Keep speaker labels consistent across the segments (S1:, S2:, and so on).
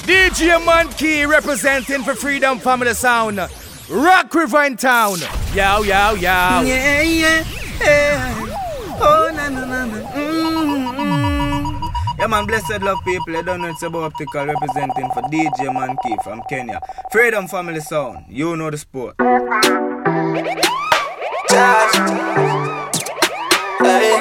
S1: DJ Monkey representing for Freedom Family Sound. Rock River in town. Yow, yow, yow.
S2: Yeah, yeah, yeah. Oh, na, na, na, na. Yeah, man, blessed love people. I don't know it's about optical representing for DJ Monkey from Kenya. Freedom Family Sound. You know the sport. Charge. Hey.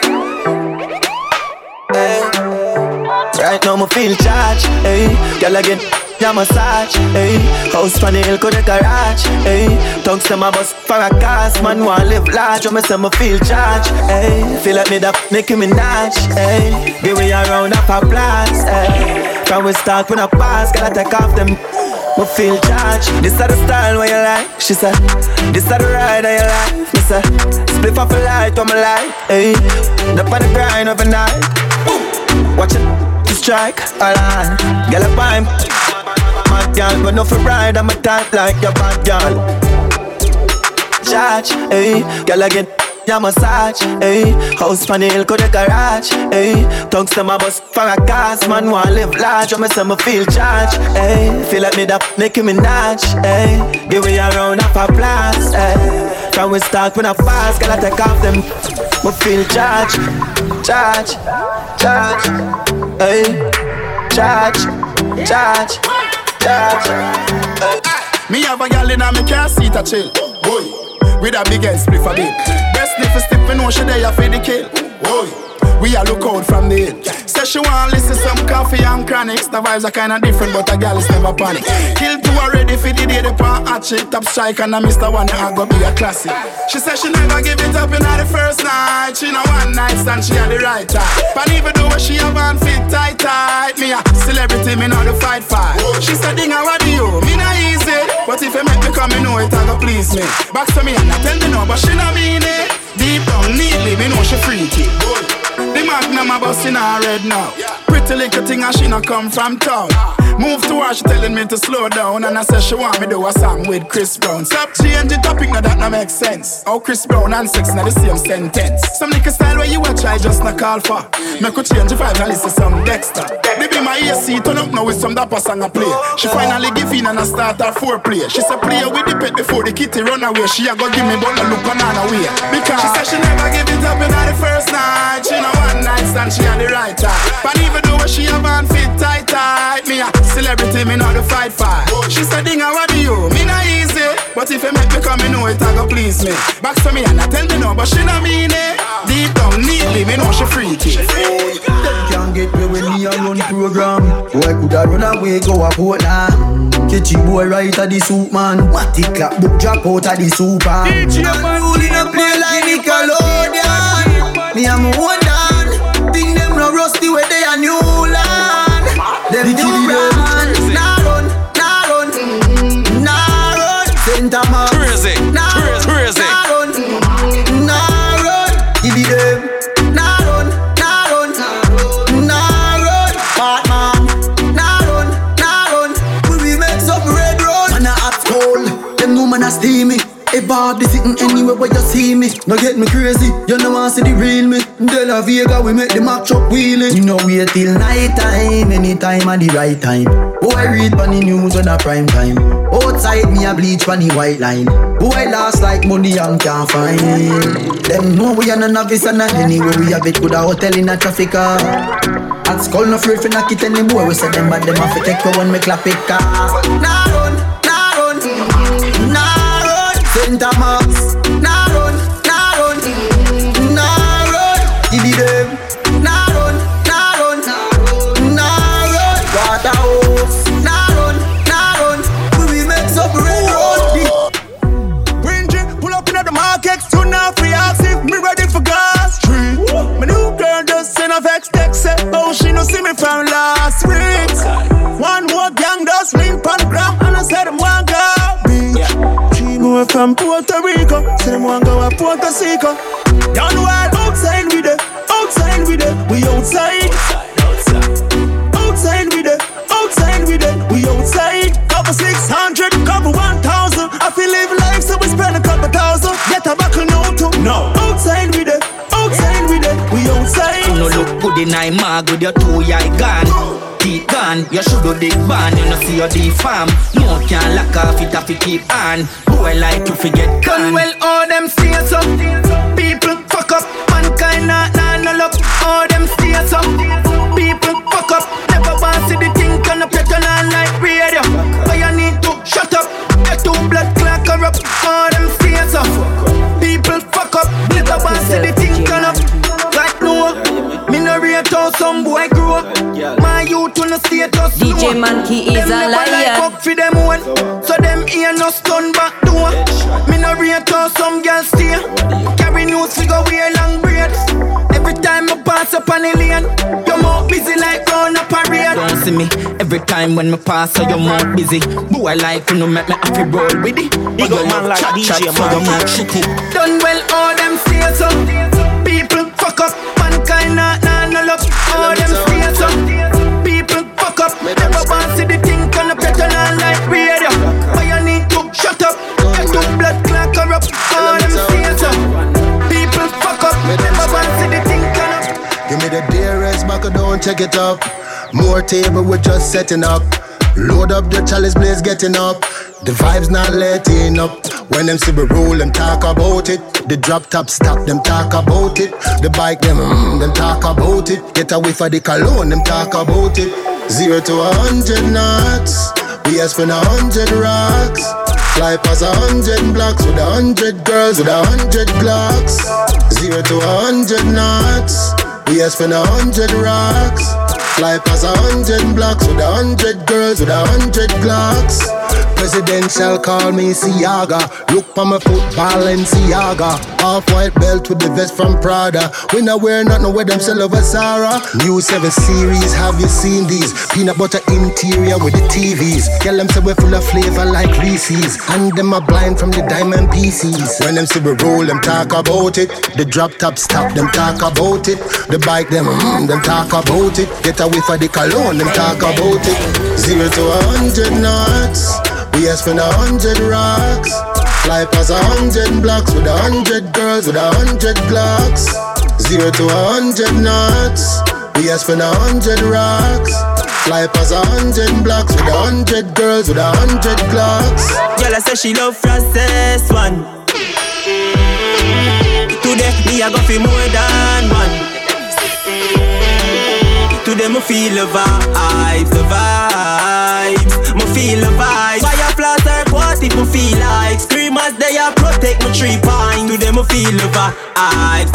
S2: Hey. Right now, I feel charged. Hey. Girl again. Yeah, massage, hey. House from the hill, go the garage, hey. Tongues to my bus for a cast, man, wanna live large. I say me feel charged, hey. Feel like me that Nicki Minaj, hey. Give me a round of applause, hey. From we start when I pass, gotta take off them. Me feel charged. This is the style where you like, she said. This is the ride of your life, me say. Split off a light on my life, hey. Up on the grind overnight. Watch it, to strike, alright. Girl, a pime. Mad girl, but no for ride, I'm a type like your bad girl. Charge, hey, girl again, yeah massage, hey. House from the hill, go the garage, hey. Tongues to my bus for a cast, man wanna live large. I say me feel charged, hey. Feel like me that Nicki Minaj, hey. Give me a round of applause, hey. From we start when I pass, gotta take off them. Me feel charged, charge, charge, hey. Charge, charge.
S3: Me have a gal in a me car seat a chill, boy. With a big ass spliff a bit. Best sniff a step, me know she there for the kill, boy. We a look out from the hill. Say she want listen some coffee and chronics. The vibes are kinda different, but a gal is never panic. Kill two already for the day, the pan hot shit. Top strike and I missed the one, I go be a classic. She said she never give it up in the first night. She know one night stand, she had the right time. But even though she have on fit tight, tight. Me a celebrity, me know the fight. She said, Dinga, what do you? Me not easy. But if you make me come, me know it, I go please me. Back to me and I tell me no, but she not mean it. Deep down, neatly, me know she freaky. The magnum a bust in her head now. Pretty little thing and she not come from town. Move to her, she telling me to slow down. And I said she want me do a song with Chris Brown. Stop change the topic, now that no make sense. How Chris Brown and sex na the same sentence. Some nigga style where you a try just not call for. Me could change the vibe and listen some Dexter. They be my AC, turn up now with some dapper song a play. She finally give in and I start her foreplay. She said play with the pet before the kitty run away. She a go give me but no look on her way. Because she said she never give it up in the first night. She know one night stand, she had the right time. But even though she have on fit tight, tight. Me a celebrity, me know the fight. She said, Dinga, what do you? Me not easy. But if you make me come, me know it, I go please me. Back to me and I tell me no, but she not mean it. Deep down, neatly, me know she freaky.
S4: Can't get me when me a run program. Boy coulda run away, go a Portland. Catchy boy right at the soup man. Matty clap book drop out at the super.
S1: DJ man
S4: rolling a play like Nickelodeon. Me a more done. Think them no rusty where they a new land. Them new brand. Nah run, nah run, nah run. Center man.
S1: Crazy, crazy.
S4: Nah run, nah run. Give it them. Nah run, nah run, nah run. Batman. Nah run, nah run. We make some red run. Man a hot cold. Them no man a steamy. Hey Bob, they sitting anywhere where you see me. Now get me crazy, you know want see the real me. De La Vega, we make the Mack truck wheeling. You know wait till night time, anytime at the right time. Boy read on the news on a prime time. Outside me a bleach on the white line. Boy last like money and can't find. Them know we are no novice and not anywhere we have it. Could a hotel in a traffic car. At school no afraid for knock it anymore. We say them but them have to take for when me clap it car. Nah run, nah run, nah. Center Max, nah run, nah run, nah run. Give it them, nah run, nah run, nah run. Waterhouse, nah run, nah run. We make some railroad.
S3: Bringy, pull up in the market, soon after ask if me ready for gas street. My new girl just send a vex text, say, oh she no see me from last week. One more gang does link on the ground, and I said them one girl beach. We're from Puerto Rico, say them want go a Puerto Rico. Down the wild, outside with it, outside with it, we outside. Outside with it, outside with it, we outside. Couple 600, couple 1,000. I feel live life, so we spend a couple thousand. Get a back no too. No. Outside with it, outside with it, we outside.
S5: You no look good in I mag with your 2 eye gun. Teeth gone, man. You should do big band, you know see your D-farm. No can lock off it if you keep on. Boy like to forget can. Well, all them stairs up. People fuck up. Mankind nah no luck. All them stairs up. People fuck up. Never want see the thing on the pattern on like radio. But you need to shut up. Get two blood clot corrupt. All them stairs up. People fuck up. Never want see the thing on up. Like no, me no rate how some boy grow up. My youth on the status
S6: DJ Monkey is a liar.
S5: Them fuck for them one, so them ear no stun back door. Me no rate how some girls stay. Carry news figure wear long braids. Every time I pass up on the lane, you're more busy like round a parade. Don't see me every time when me pass, so you're more busy. Boy like you know make me happy roll with it.
S7: Big up man like DJ Monkey.
S5: Done well all them stairs up. People fuck up, mankind nah no love. All them stairs up. People fuck up. Never want see the thing on the pattern on like radio. But you need to shut up. Get two blood clot corrupt. All them stairs up. People fuck up. Never want see the thing on up.
S3: Give me the DRS back, don't check it up. More table, we're just setting up. Load up the chalice, blaze getting up. The vibes not letting up. When them see we roll, them talk about it. The drop top stop, them talk about it. The bike, them talk about it. Get away for the cologne, them talk about it. 0 to 100 knots. We ask for 100 rocks. Fly past 100 blocks with 100 girls with 100 Glocks. 0 to 100 knots. We ask for 100 rocks. Fly past 100 blocks with 100 girls with 100 Glocks. Presidential call me Siaga. Look for my foot Balenciaga. Off-white belt with the vest from Prada. We not wear nothing where them sell over Zara. New 7 series, have you seen these? Peanut butter interior with the TVs. Tell them say we're full of flavor like Reese's. And them are blind from the diamond PCs. When them say we roll, them talk about it. The drop top stop, them talk about it. The bike, them talk about it. Get away for the cologne, them talk about it. 0 to 100 knots. We ask for 100 rocks. Fly past 100 blocks with 100 girls with 100 Glocks. 0 to 100 knots. We ask for 100 rocks. Fly past 100 blocks with 100 girls with 100 Glocks.
S7: Girl, I say she love Frances one. Today me I go feel more than one. Today me feel the vibes, me feel the vibes. Fire flash her quad if me feel like. Screamers they a protect my 3 points. Today me feel the vibes,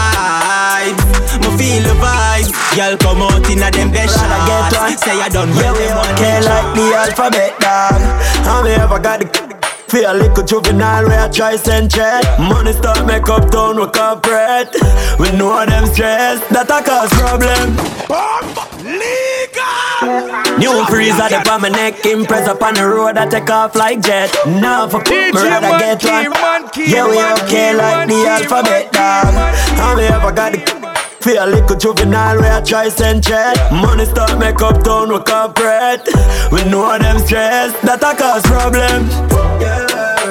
S7: me feel the vibes. Girl come out inna them best shots. Say I done well, them one
S2: okay like the alphabet dog. How me ever got the feel a little juvenile where I try send check. Money start make up town we corporate. We know them stress that a cause problem. New freezer up on my neck, impress up on the road I take off like jet. Now for me rather get one. Yeah we okay like the alphabet dog. How me ever got the feel a little juvenile where I try send check. Money start make up town we corporate. We know them stress that a cause problem. Yeah.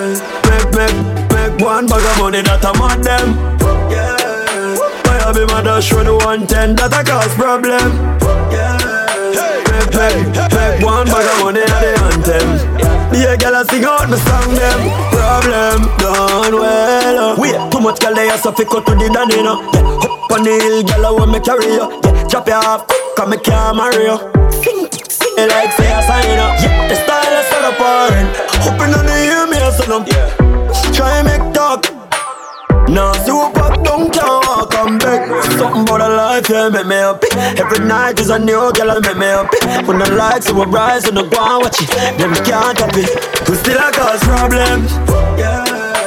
S2: Make one bag of money that I mad them. Yeah. Why I be mad dash for the 110 that a cause problem. Yeah. Make one bag of money that they anthem. Yeah, girl I sing out my song them. Problem done well. Wait, too much girl they are so fit cut to the done, you know. Yeah, up on the hill, girl I want me carry you. Yeah, drop you off, cause me can't marry you. Sing like say I sign up. Yeah, the style is set apart. Hoping on the hear me as them. Try and make talk. Now super don't can't walk and beg. Something about a life, yeah, make me happy. Every night is a new girl and make me happy. When the lights are rise and I go and watch it, them can't happy. We still a cause problem. Yeah.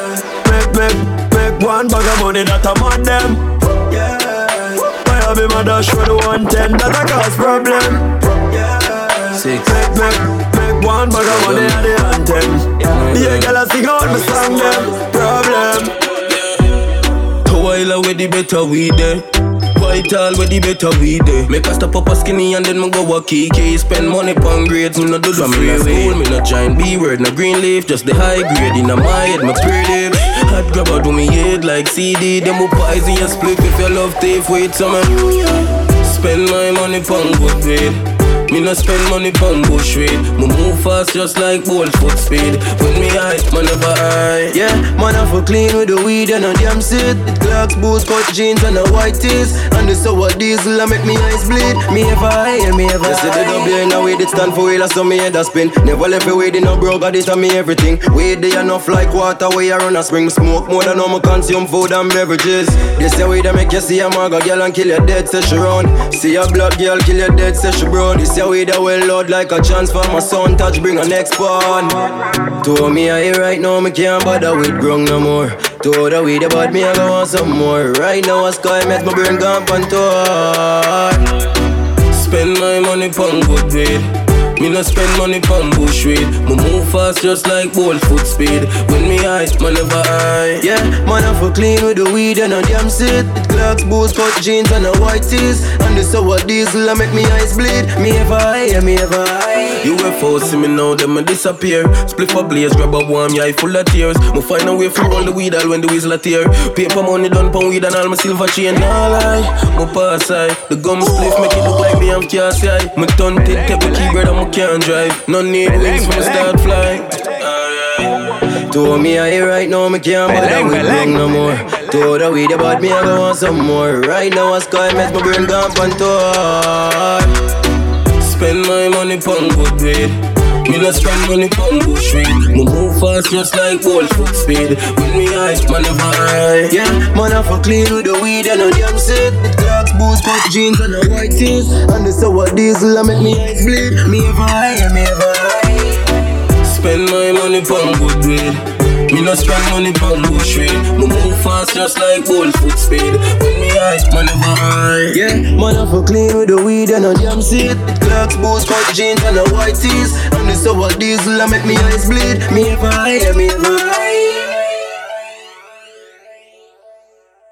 S2: Make one bag of money that I'm on them. Yeah. Why I be my dash for the 110 that I cause problem. Yeah. Make one bag of money at the anthem. Yeah, girl I sing out my song them. Problem.
S8: While away the better we there. White all where the better we there. Make a stop up a skinny and then me go a kiki. Spend money pon grades, me no do the freeway. Me no giant B-word, no green leaf. Just the high grade in my head, my pretty. Hot grabber do me head like CD. Them up poison your split if you love thief. Wait some Spend my money pon good weed. Me no spend money pon bush weed. Me move fast just like Bolt foot speed. When me high, man never high.
S7: Yeah, man I for clean with the weed and a damn seed. Clocks, boots, cut jeans and a white tees. And the sour diesel I make me eyes bleed. Me ever high, me ever high. Yes, the double in a way that stand for wheel, so me head a spin. Never left a weed in a bro, got it on me everything. Weed they enough like water, where I run a spring. Smoke more than how I consume food and beverages. This the way that make you see a maga girl and kill your dead, say she run. See a blood girl, kill your dead, say she brown. This the way that well load like a chance for my son touch, bring a next pawn. To me I here right now, me can't bother with grung no more. To the way the bad me I go want some more. Right now a sky met my brain gone on tour.
S8: Spend my money pon good weed. Me no spend money pon bush weed. Me move fast just like Bolt foot speed. When me high, man never high.
S7: Yeah, man I for clean with the weed and a damn seed. Clocks, boots, cut jeans and a white tees. And the sour diesel I make me eyes bleed. Me ever high, me ever high.
S8: UFO see me now, them a disappear. Split for blaze, grab a warm, yeah, full of tears. Me find a way for all the weed all when the whistle a tear. Paper money done pon weed and all my silver chain. Nah lie, me pass high. The gum split make it look like me am cast high. Me turn it, take the keyboard and me can't drive. No need wings for me start flying.
S7: To me I here right now, me can't bother with grung no more. To the way the bad me I go want some more. Right now a sky met my brain gone on tour.
S8: Spend my money pon good weed. Me no spend money pon bush weed. Me move fast just like Bolt foot speed. When me high, man never high.
S7: Yeah, man I for clean with the weed and a damn seed. Clocks, boots, cut jeans and a white tees. And the sour diesel I make me eyes bleed. Me ever high, me ever high.
S8: Spend my money pon good weed. Me no spend money pon bush weed. Me move fast just like Bolt foot speed. When me high, man never high.
S7: Yeah, man I for clean with the weed and a damn seed. Clocks, boots, cut jeans and a white tees. And the sour diesel I make me eyes bleed. Me ever high,